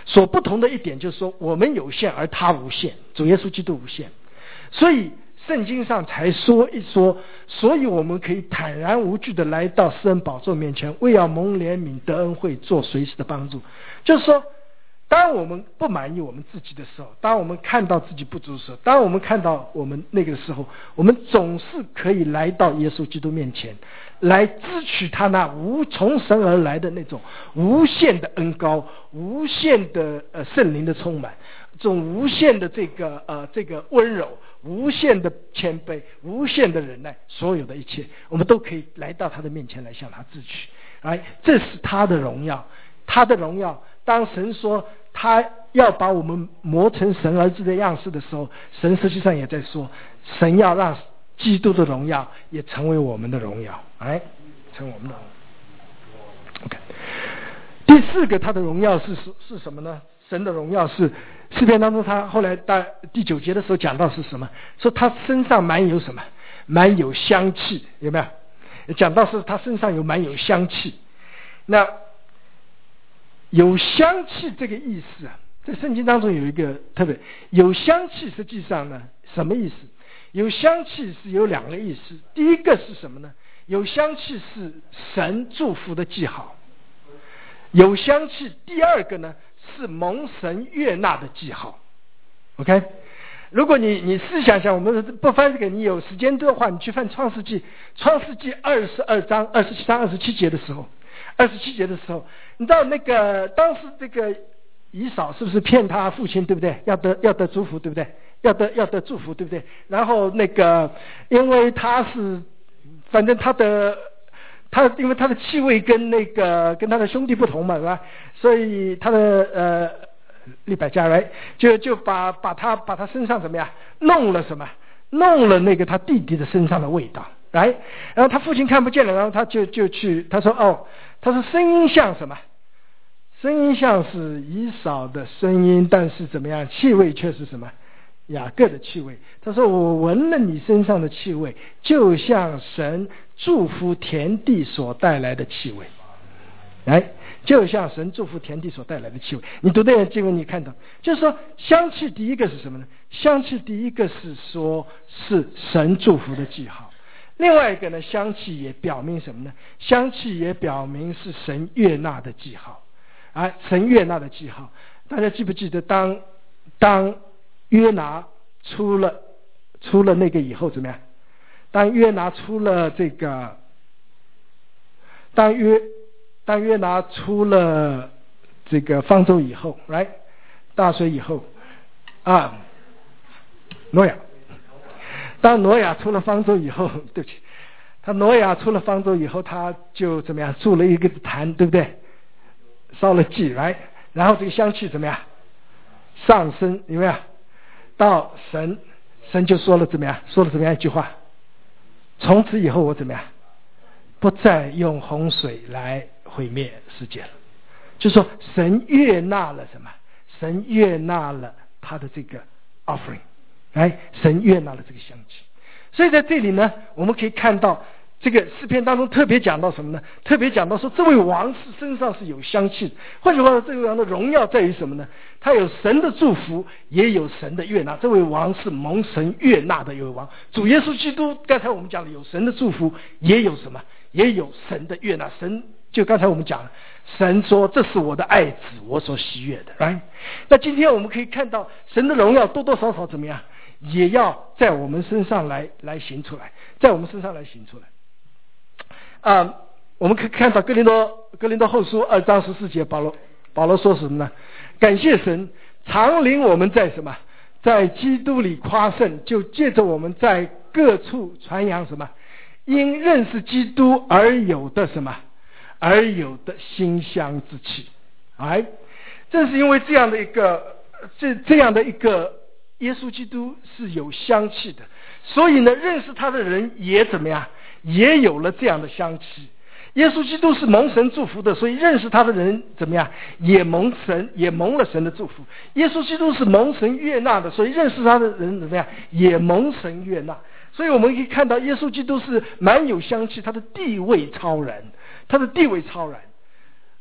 所不同的一点就是说，我们有限而他无限，主耶稣基督无限，所以圣经上才说一说，所以我们可以坦然无惧的来到施恩宝座面前，为要蒙怜悯得恩惠，做随时的帮助。就是说，当我们不满意我们自己的时候，当我们看到自己不足的时候，当我们看到我们那个时候，我们总是可以来到耶稣基督面前，来支取他那无从神而来的那种无限的恩膏，无限的呃圣灵的充满，这种无限的这个呃这个温柔，无限的谦卑，无限的忍耐，所有的一切我们都可以来到他的面前来向他支取。哎，这是他的荣耀，他的荣耀。当神说他要把我们磨成神儿子的样式的时候，神实际上也在说，神要让基督的荣耀也成为我们的荣耀，哎，成为我们的荣耀。OK， 第四个他的荣耀是是什么呢？神的荣耀是诗篇当中，他后来到第九节的时候讲到是什么？说他身上满有什么？满有香气，有没有？讲到是他身上有满有香气。那有香气这个意思啊，在圣经当中有一个特别，有香气实际上呢什么意思？有香气是有两个意思。第一个是什么呢？有香气是神祝福的记号。有香气第二个呢是蒙神悦纳的记号。 OK， 如果你你试想想，我们不翻这个，你有时间的话，你去翻创世纪创世纪二十二章二十七章二十七节的时候，二十七节的时候，你知道那个当时这个以扫是不是骗他父亲，对不对？要得要得祝福，对不对？要得要得祝福，对不对？然后那个因为他是反正他的他因为他的气味跟那个跟他的兄弟不同嘛，是吧？所以他的呃利百加来就就把把他把他身上怎么样弄了什么？弄了那个他弟弟的身上的味道，来，然后他父亲看不见了，然后他就就去他说哦，他说声音像什么？声音像是以扫的声音，但是怎么样？气味却是什么？雅各的气味。他说我闻了你身上的气味，就像神祝福田地所带来的气味。来，就像神祝福田地所带来的气味。你读这个经文，你看到就是说香气第一个是什么呢？香气第一个是说是神祝福的记号。另外一个呢，香气也表明什么呢？香气也表明是神悦纳的记号。啊，神悦纳的记号。大家记不记得当当约拿出了出了那个以后怎么样？当约拿出了这个当约当约拿出了这个方舟以后，来大水以后啊，挪亚，当挪亚出了方舟以后，对不起，他挪亚出了方舟以后，他就怎么样筑了一个坛，对不对？烧了祭，来，然后这个香气怎么样上升？有没有？到神，神就说了怎么样？说了怎么样一句话？从此以后我怎么样？不再用洪水来毁灭世界了。就是说神悦纳了什么？神悦纳了他的这个 offering， 来，神悦纳了这个香气。所以在这里呢，我们可以看到这个诗篇当中特别讲到什么呢？特别讲到说这位王是身上是有香气的。换句话说，这位王的荣耀在于什么呢？他有神的祝福，也有神的悦纳。这位王是蒙神悦纳的一位王。主耶稣基督，刚才我们讲的有神的祝福，也有什么？也有神的悦纳。神就刚才我们讲了，神说这是我的爱子，我所喜悦的。right？ 那今天我们可以看到神的荣耀多多少少怎么样，也要在我们身上来来行出来，在我们身上来行出来。啊、呃，我们可以看到哥林多哥林多后书二章十四节，保罗保罗说什么呢？感谢神，常领我们在什么？在基督里夸胜，就借着我们在各处传扬什么？因认识基督而有的什么？而有的馨香之气。哎，正是因为这样的一个这这样的一个耶稣基督是有香气的，所以呢，认识他的人也怎么样？也有了这样的香气。耶稣基督是蒙神祝福的，所以认识他的人怎么样？也蒙神也蒙了神的祝福。耶稣基督是蒙神悦纳的，所以认识他的人怎么样？也蒙神悦纳。所以我们可以看到耶稣基督是蛮有香气，他的地位超然，他的地位超然。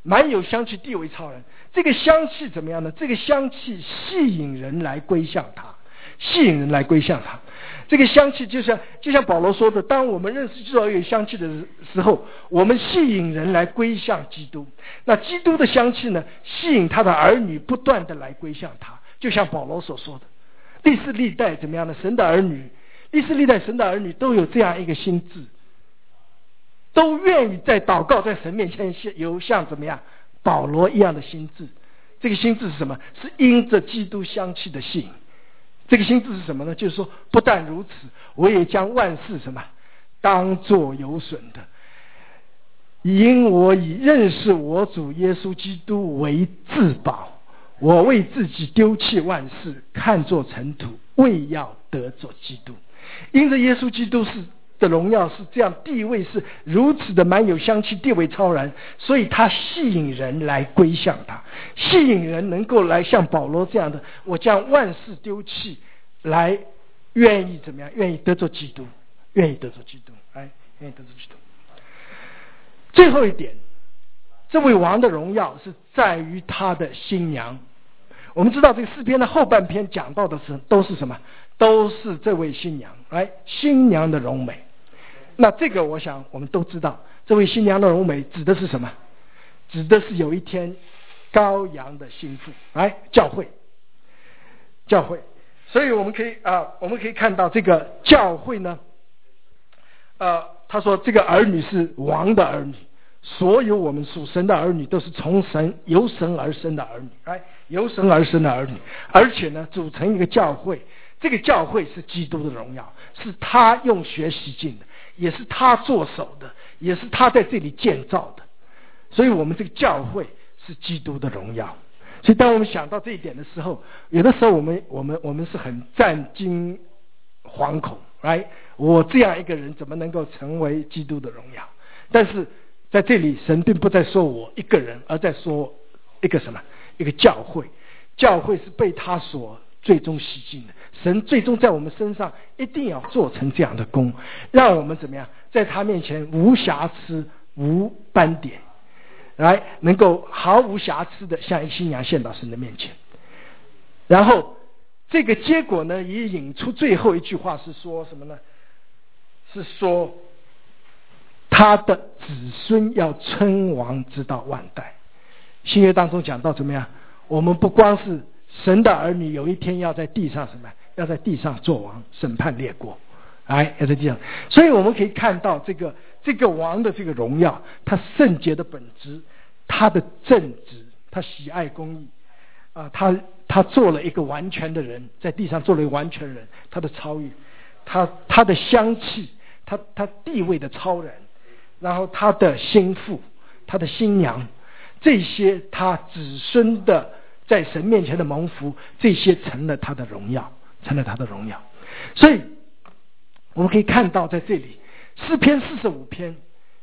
蛮有香气，地位超人。这个香气怎么样呢？这个香气吸引人来归向他，吸引人来归向他。这个香气就像就像保罗说的，当我们认识基督有香气的时候，我们吸引人来归向基督。那基督的香气呢，吸引他的儿女不断的来归向他。就像保罗所说的，历世历代怎么样呢？神的儿女，历世历代神的儿女都有这样一个心智，都愿意在祷告在神面前有像怎么样保罗一样的心智。这个心智是什么？是因着基督香气的吸引。这个心智是什么呢？就是说，不但如此，我也将万事什么当作有损的，因我以认识我主耶稣基督为至宝，我为自己丢弃万事，看作尘土，为要得着基督。因着耶稣基督是的荣耀是这样，地位是如此的蛮有香气，地位超然，所以他吸引人来归向他，吸引人能够来像保罗这样的，我将万事丢弃，来愿意怎么样？愿意得着基督，愿意得着基督，哎，愿意得着基督。最后一点，这位王的荣耀是在于他的新娘。我们知道这个诗篇的后半篇讲到的是都是什么？都是这位新娘，哎，新娘的荣美。那这个我想我们都知道，这位新娘的荣美指的是什么？指的是有一天羔羊的心腹，哎，教会，教会。所以我们可以啊、呃，我们可以看到这个教会呢，呃，他说这个儿女是王的儿女，所有我们属神的儿女都是从神由神而生的儿女，哎，由神而生的儿女，而且呢，组成一个教会。这个教会是基督的荣耀，是他用血洗净的，也是他做手的，也是他在这里建造的。所以我们这个教会是基督的荣耀。所以当我们想到这一点的时候，有的时候我们我们我们是很战惊惶恐，哎，我这样一个人怎么能够成为基督的荣耀？但是在这里，神并不在说我一个人，而在说一个什么？一个教会。教会是被他所最终洗净的，神最终在我们身上一定要做成这样的功，让我们怎么样，在他面前无瑕疵、无斑点，来能够毫无瑕疵的像一新娘献到神的面前。然后这个结果呢，也引出最后一句话是说什么呢？是说他的子孙要称王直到万代。新约当中讲到怎么样？我们不光是神的儿女，有一天要在地上什么？要在地上做王，审判列国，哎，要在地上。所以我们可以看到这个这个王的这个荣耀，他圣洁的本质，他的正直，他喜爱公义，啊、呃，他他做了一个完全的人，在地上做了一个完全人，他的超越，他他的香气，他他地位的超然，然后他的心腹，他的新娘，这些他子孙的。在神面前的蒙福，这些成了他的荣耀，成了他的荣耀。所以我们可以看到在这里诗篇四十五篇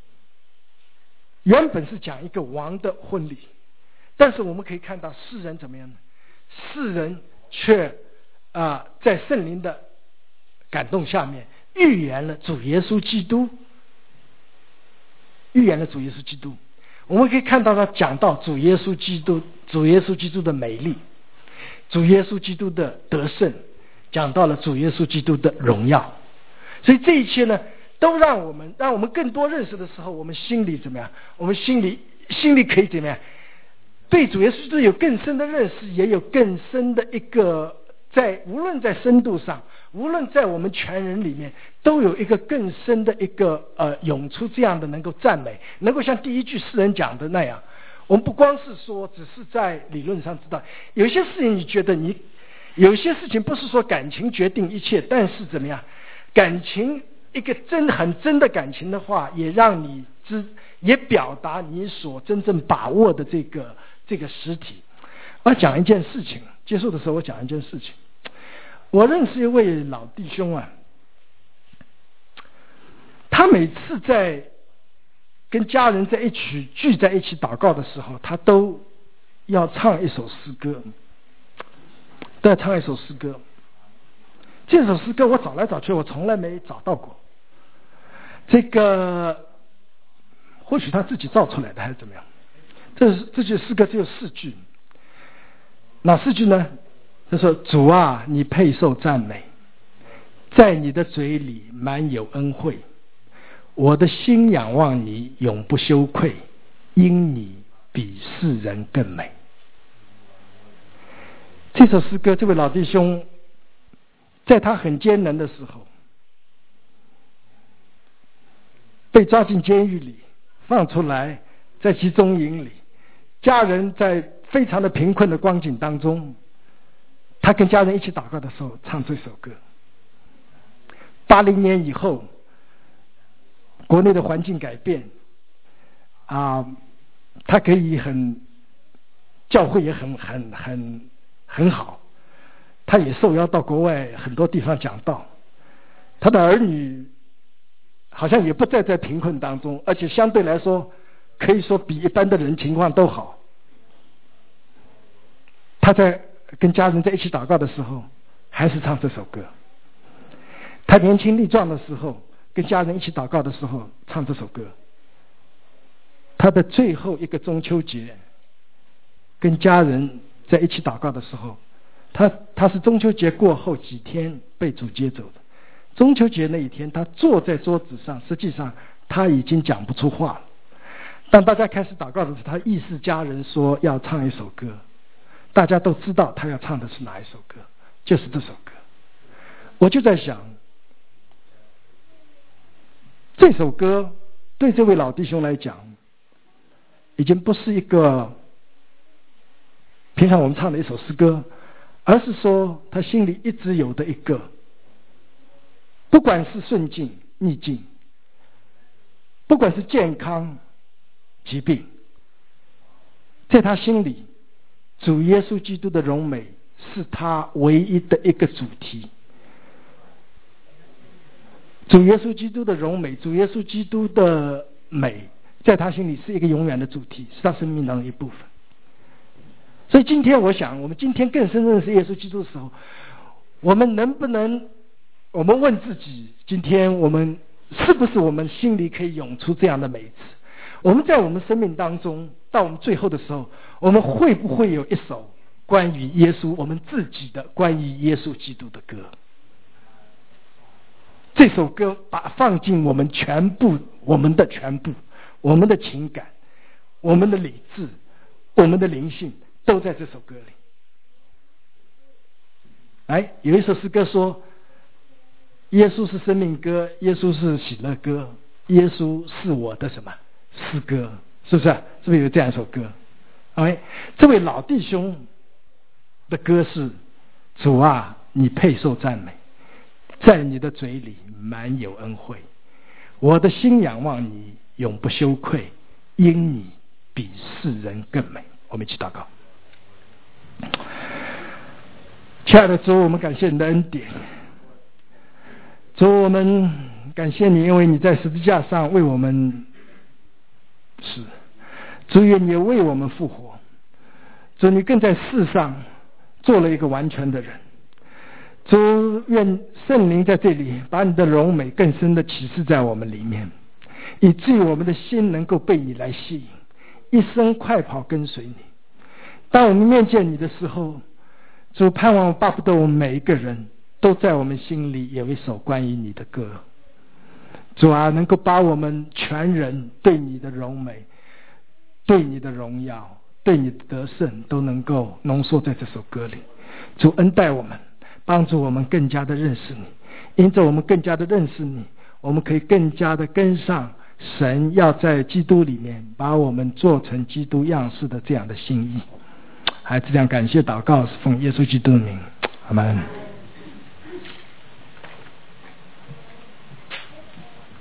原本是讲一个王的婚礼，但是我们可以看到诗人怎么样呢？诗人却啊、呃、在圣灵的感动下面预言了主耶稣基督，预言了主耶稣基督。我们可以看到他讲到主耶稣基督，主耶稣基督的美丽，主耶稣基督的得胜，讲到了主耶稣基督的荣耀。所以这一切呢，都让我们让我们更多认识的时候，我们心里怎么样？我们心里心里可以怎么样？对主耶稣基督有更深的认识，也有更深的一个在无论在深度上，无论在我们全人里面，都有一个更深的一个呃涌出这样的能够赞美，能够像第一句诗人讲的那样，我们不光是说只是在理论上知道，有些事情你觉得你有些事情不是说感情决定一切，但是怎么样，感情一个真很真的感情的话，也让你知也表达你所真正把握的这个这个实体。我要讲一件事情，结束的时候我讲一件事情。我认识一位老弟兄啊，他每次在跟家人在一起聚在一起祷告的时候，他都要唱一首诗歌，都要唱一首诗歌。这首诗歌我找来找去，我从来没找到过。这个或许他自己造出来的还是怎么样？ 这这句诗歌只有四句，哪四句呢？他说：主啊，你配受赞美，在你的嘴里满有恩惠，我的心仰望你，永不羞愧，因你比世人更美。这首诗歌，这位老弟兄在他很艰难的时候，被抓进监狱里，放出来，在集中营里，家人在非常的贫困的光景当中，他跟家人一起祷告的时候唱这首歌。八零年以后，国内的环境改变啊，他可以很教会也很很很很好，他也受邀到国外很多地方讲道，他的儿女好像也不再在贫困当中，而且相对来说可以说比一般的人情况都好。他在跟家人在一起祷告的时候还是唱这首歌，他年轻力壮的时候跟家人一起祷告的时候唱这首歌，他的最后一个中秋节跟家人在一起祷告的时候，他他是中秋节过后几天被主接走的。中秋节那一天，他坐在桌子上，实际上他已经讲不出话了。当大家开始祷告的时候，他意识家人说要唱一首歌，大家都知道他要唱的是哪一首歌，就是这首歌。我就在想，这首歌对这位老弟兄来讲，已经不是一个平常我们唱的一首诗歌，而是说他心里一直有的一个，不管是顺境逆境，不管是健康疾病，在他心里主耶稣基督的荣美是他唯一的一个主题。主耶稣基督的荣美，主耶稣基督的美，在他心里是一个永远的主题，是他生命当中的一部分。所以今天我想，我们今天更深认识耶稣基督的时候，我们能不能，我们问自己，今天我们是不是我们心里可以涌出这样的美词？我们在我们生命当中，到我们最后的时候，我们会不会有一首关于耶稣，我们自己的关于耶稣基督的歌？这首歌把放进我们全部，我们的全部，我们的情感，我们的理智，我们的灵性，都在这首歌里。哎，有一首诗歌说，耶稣是生命歌，耶稣是喜乐歌，耶稣是我的什么诗歌，是不是？是不是有这样一首歌？哎，这位老弟兄的歌是：主啊，你配受赞美，在你的嘴里满有恩惠，我的心仰望你，永不羞愧，因你比世人更美。我们一起祷告。亲爱的主，我们感谢你的恩典。主，我们感谢你，因为你在十字架上为我们死，主愿你为我们复活，主你更在世上做了一个完全的人。主，愿圣灵在这里把你的荣美更深的启示在我们里面，以至于我们的心能够被你来吸引，一生快跑跟随你。当我们面见你的时候，主，盼望巴不得我们每一个人都在我们心里有一首关于你的歌。主啊，能够把我们全人对你的荣美，对你的荣耀，对你的得胜都能够浓缩在这首歌里。主恩待我们，帮助我们更加的认识你，因着我们更加的认识你，我们可以更加的跟上神要在基督里面把我们做成基督样式的这样的心意。孩子这样感谢祷告，是奉耶稣基督的名，阿们。